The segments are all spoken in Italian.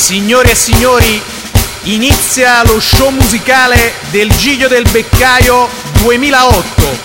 Signore e signori, inizia lo show musicale del Giglio del Beccaio 2008.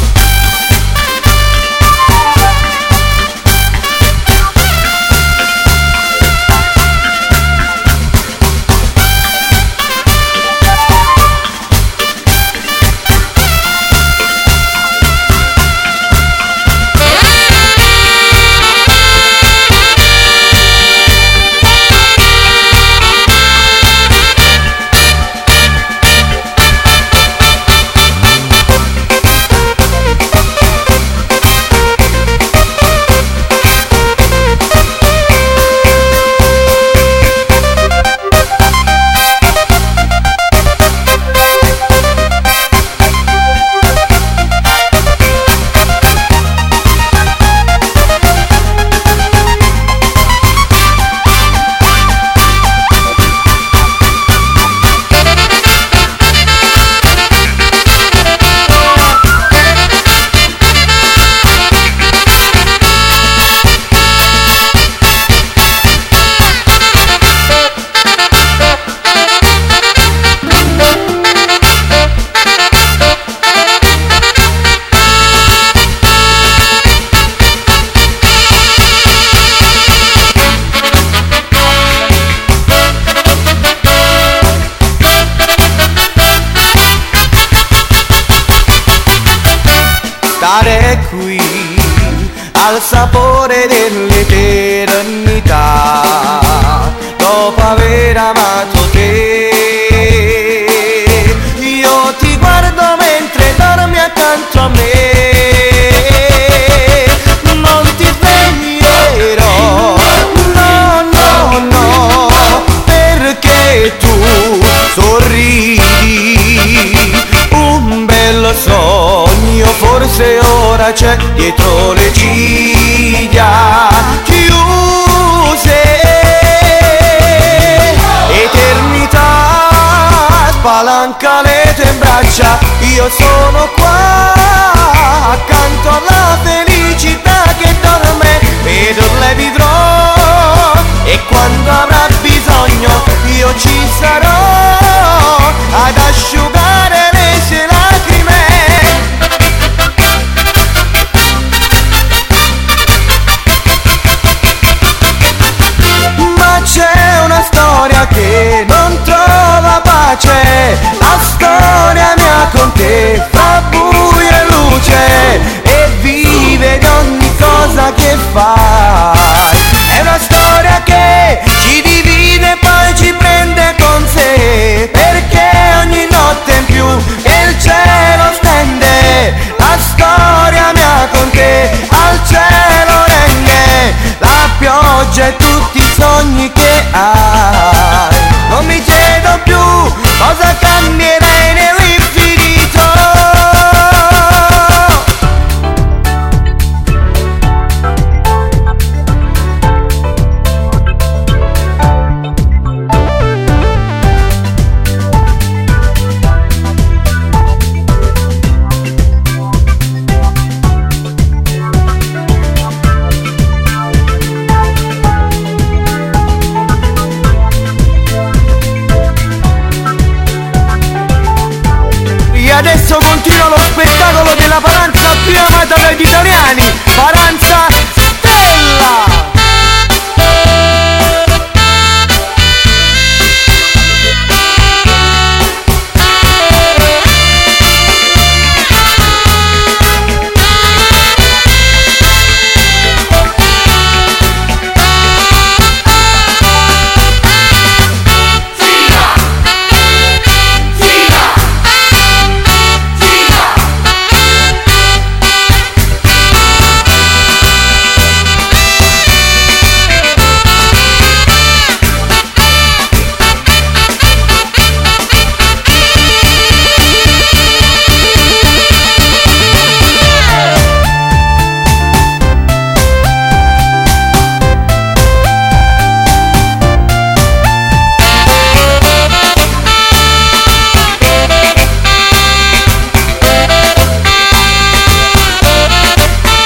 Stare qui al sapore dell'eternità, dopo aver amato te, io ti guardo mentre dormi accanto a me, non ti sveglierò, no, no, no, perché tu sorridi, un bel sogno forse ora c'è dietro le ciglia chiuse, eternità spalanca le tue braccia, io sono qua accanto alla felicità che dorme, ed le vivrò, e quando avrà bisogno io ci sarò ad asciugare le sue lacrime. Ma c'è una storia che non trova pace, la storia mia con te fra buio e luce, e vive di ogni cosa che fai. È una storia che ci divide e poi ci prende con sé, perché ogni notte in più che il cielo stende, la storia mia con te al cielo rende, la pioggia e tutti i sogni che hai. Non mi chiedo più cosa cambierai nell'infinito. Adesso continua lo spettacolo della paranza più amata dagli italiani, Paranza Stella!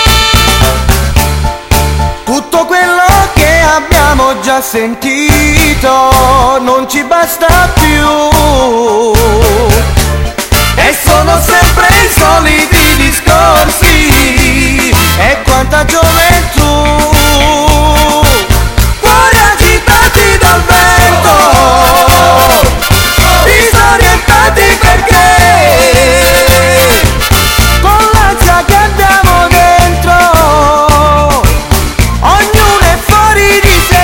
già sentito, finito, non ci basta più. E sono sempre i soliti discorsi, e quanta gioventù, cuori agitati dal vento, disorientati perché con l'ansia che abbiamo dentro ognuno è fuori di sé.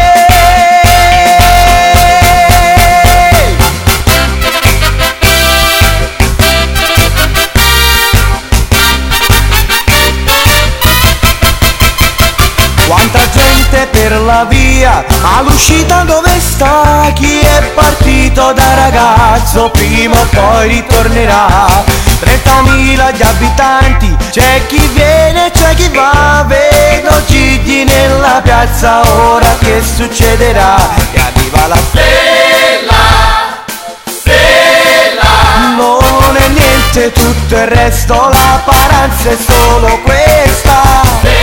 Quanta gente per la via, all'uscita dove sta? Chi è partito da ragazzo prima o poi ritornerà. 30.000 gli abitanti, c'è chi viene, c'è chi va. Vedo Gigli nella piazza, ora che succederà? E arriva la stella, stella. Non è niente tutto il resto, l'apparenza è solo questa.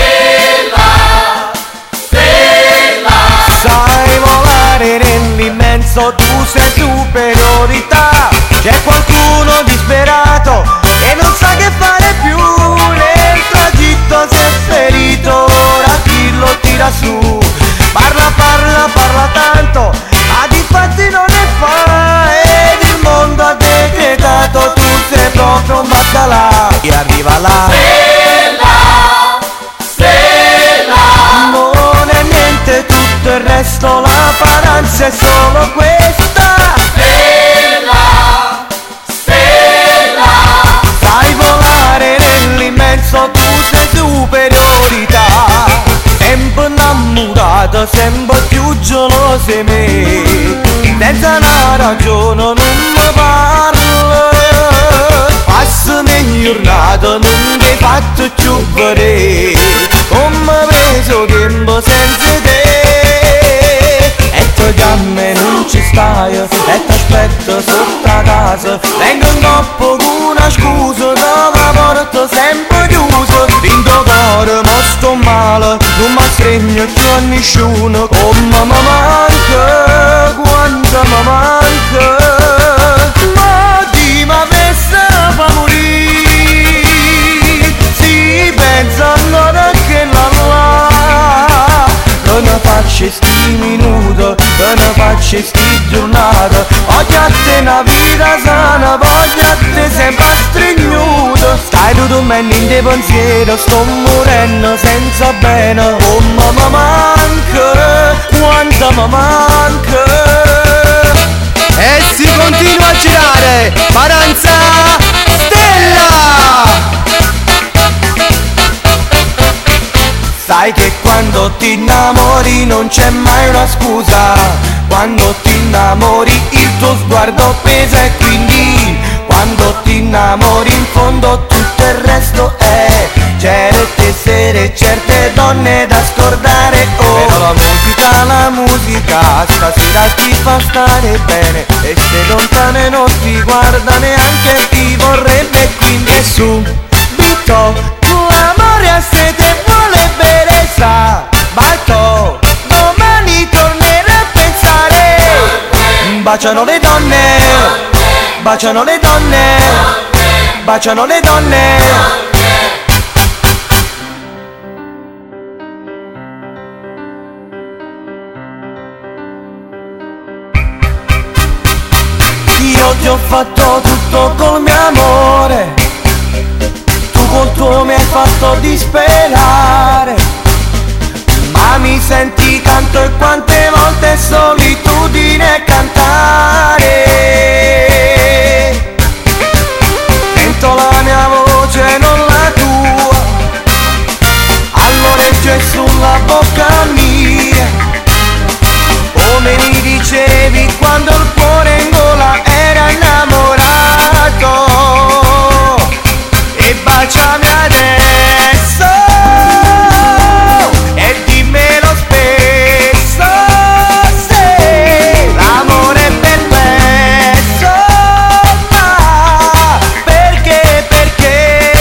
Sai volare nell'immenso, tu sei superiorità. C'è qualcuno disperato che non sa che fare più. Nel tragitto si è ferito, ora chi lo tira su. Parla, parla, parla tanto, ma di fatti non ne fa. Ed il mondo ha decretato, tu sei proprio un baccalà. E arriva la tutto il resto, l'apparenza è solo questa. Stella, stella. Sai volare nell'immenso, tu sei superiorità. Sempre innamorata, sempre più gelosa di me. Senza una ragione non mi parla. Passami in giornata, non ti hai fatto più vedere. Come preso tempo senza te. E tu già me non ci stai, e t'aspetto sotto a casa. Vengo in coppo con una scusa, dove porto sempre chiuso. In tuo cuore mo sto male, non mi stringo più a nessuno. Come mi manca, quanto mi manca. Ma di ma veste fa morire, si pensa allora che la che ne faccio sti minuti, che ne faccio sti giornate. Oggi a te una vita sana, voglio a te sempre stringnuto. Stai tutto bene in te pensiero, sto morendo senza bene. Come mi manca, quanto mi manca. E si continua a girare, Paranza Stella! Sai che quando ti innamori non c'è mai una scusa. Quando ti innamori il tuo sguardo pesa, e quindi quando ti innamori in fondo tutto il resto è certe sere, certe donne da scordare. Oh, però la musica stasera ti fa stare bene, e se lontane non ti guarda neanche ti vorrebbe. Quindi è subito l'amore a sete vuole bere, sa batto, domani tornerà a pensare. Baciano le donne, baciano le donne, baciano le donne. Io ti ho fatto tutto col mio amore, tu col tuo mi hai fatto disperare. Ma mi senti canto, e quante volte è solitudine cantare. Sento la mia voce, non la tua, all'orecchio e sulla bocca mia. Come mi dicevi quando il cuore in gola era innamorato. E baciami adesso, e dimmelo spesso, se l'amore è perplesso. Ma perché, perché?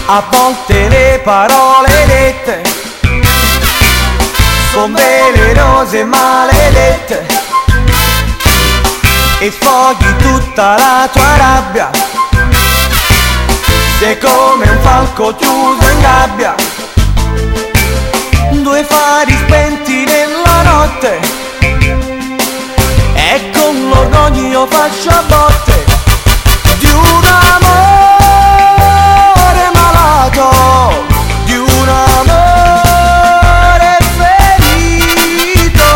A volte le parole dette son velenose e maledette e sfoghi tutta la tua rabbia. Sei come un falco chiuso in gabbia, due fari spenti nella notte e con l'orgoglio faccio a botte di un amore malato, di un amore ferito.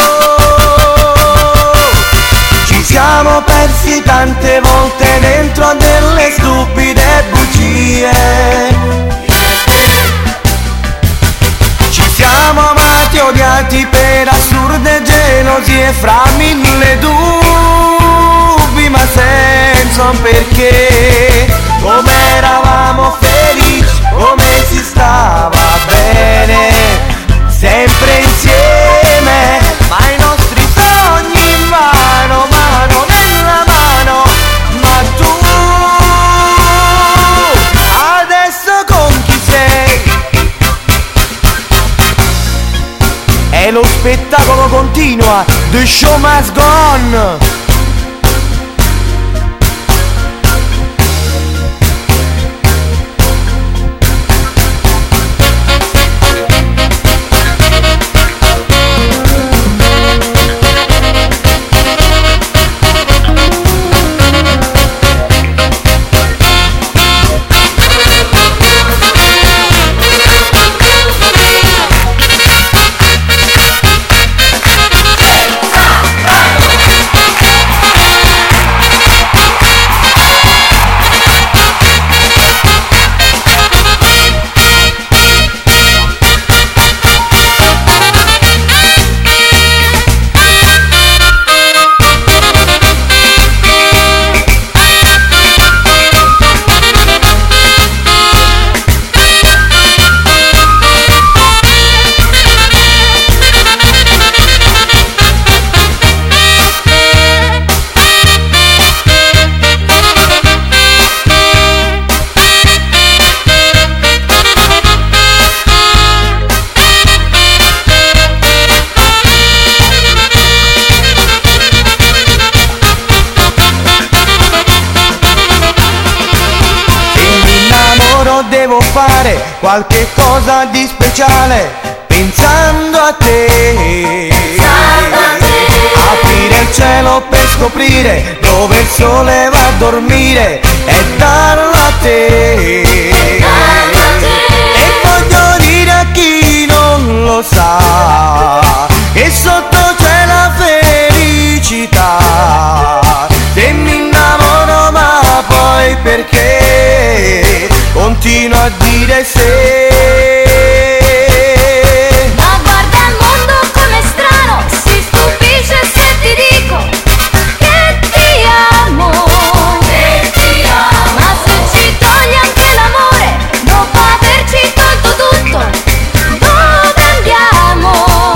Ci siamo persi tante volte dentro a delle stupide bugie. Ci siamo amati e odiati per assurde gelosie fra mille dubbi ma senza un perché. Come eravamo felici, come si stava bene, sempre insieme, ma i nostri sogni in mano, mano nella mano. Ma tu adesso con chi sei? E lo spettacolo continua, the show must go on. Devo fare qualche cosa di speciale pensando a te. Aprire il cielo per scoprire dove il sole va a dormire e darlo a te. E voglio dire a chi non lo sa che sotto c'è la felicità. Se mi innamoro ma poi perché continuo a dire se. Ma guarda il mondo com'è strano, si stupisce se ti dico che ti amo. Ma se ci togli anche l'amore, dopo averci tolto tutto, dove andiamo?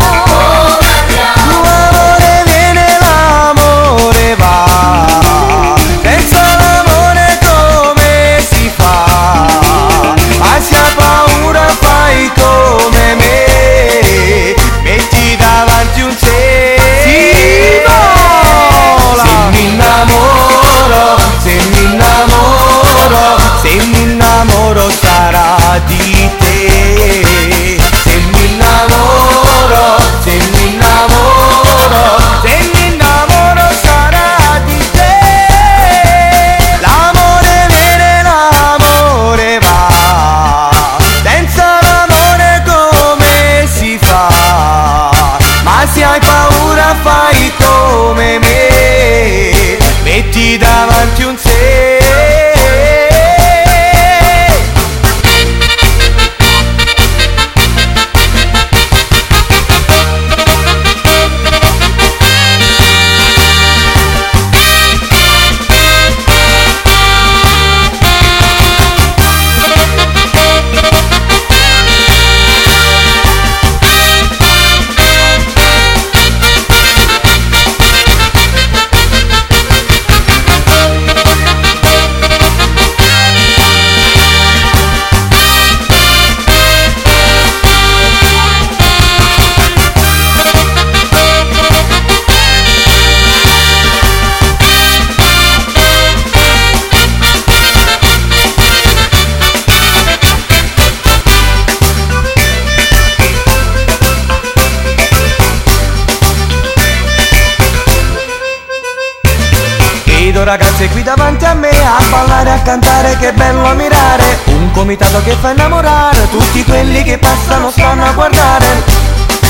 L'amore viene, l'amore va, senza l'amore come si fa? Ma se hai paura fai come me, metti davanti un se. Si vola! Se mi innamoro, se mi innamoro, se mi innamoro sarà di te. Se mi innamoro, se mi innamoro, se mi innamoro sarà di te. L'amore viene, l'amore va, senza l'amore come si fa? Ma se hai paura fai come me, metti davanti un se. sei qui davanti a me a ballare, a cantare, che bello mirare. Un comitato che fa innamorare tutti quelli che passano, stanno a guardare.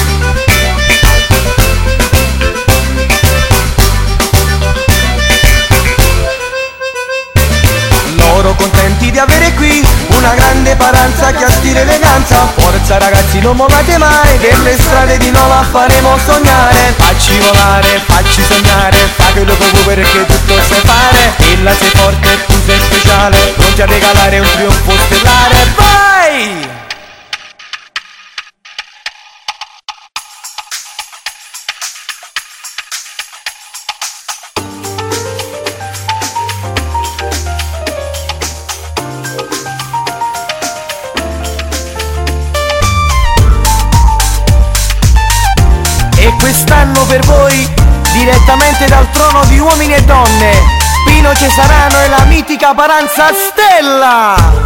Loro contenti di avere qui una grande paranza che ha stile eleganza. Forza ragazzi, non mollate mai, delle strade di nuovo faremo sognare. Facci volare, facci sognare, fai quello che vuoi perché tutto sai fare. Ella sei forte, tu sei speciale, pronti a regalare un trionfo stellare. Vai! E quest'anno per voi, direttamente dal trono di uomini e donne, Pino Cesarano e la mitica Paranza Stella!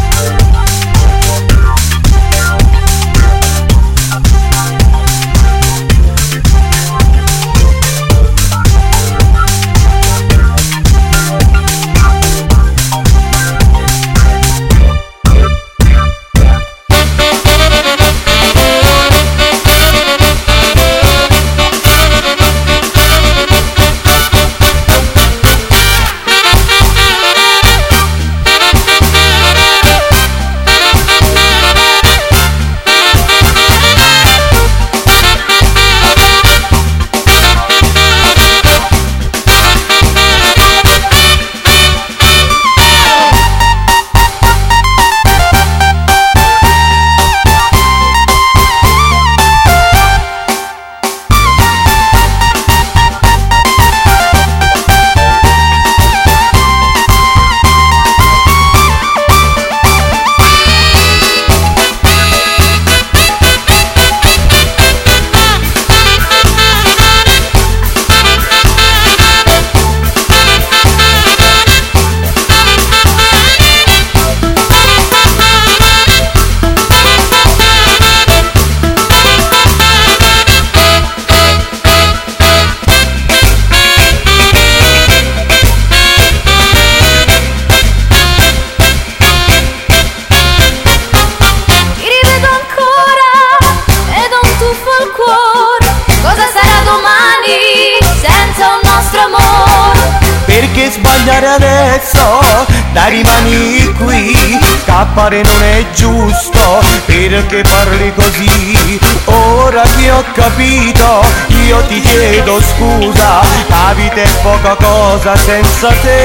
Perché sbagliare adesso, dai rimani qui, scappare non è giusto, perché parli così. Ora che ho capito, io ti chiedo scusa, la vita è poca cosa senza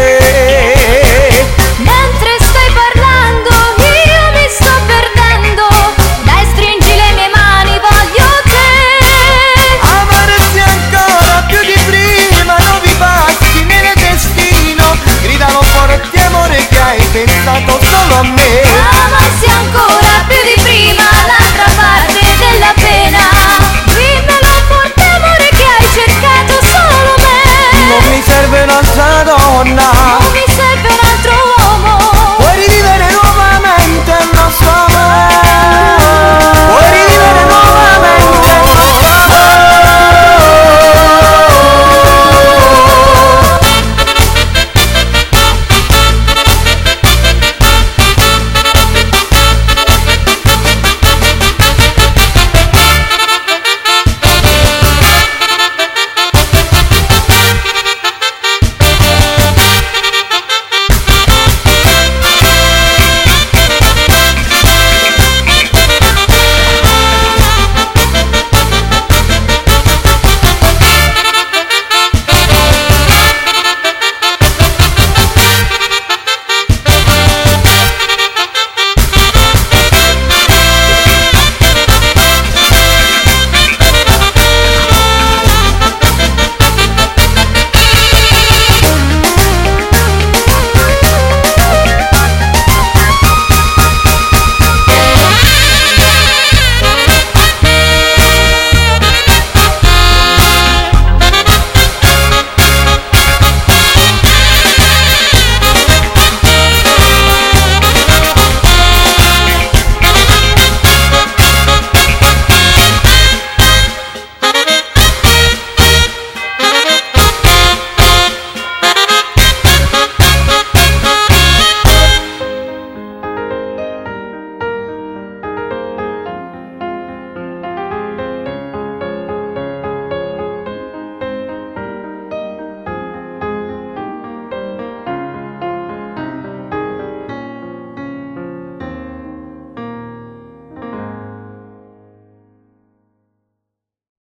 te. Mentre stai parlando io mi sto perdendo, dai stringi le mie mani, voglio te. Amarsi ancora più di prima, nuovi passi nel destino, gridano forte amore che hai pensato solo a me. Amarsi ancora più di prima, l'altra parte della pena, dimmelo forte amore che hai cercato solo me. Non mi serve un'altra donna, non mi serve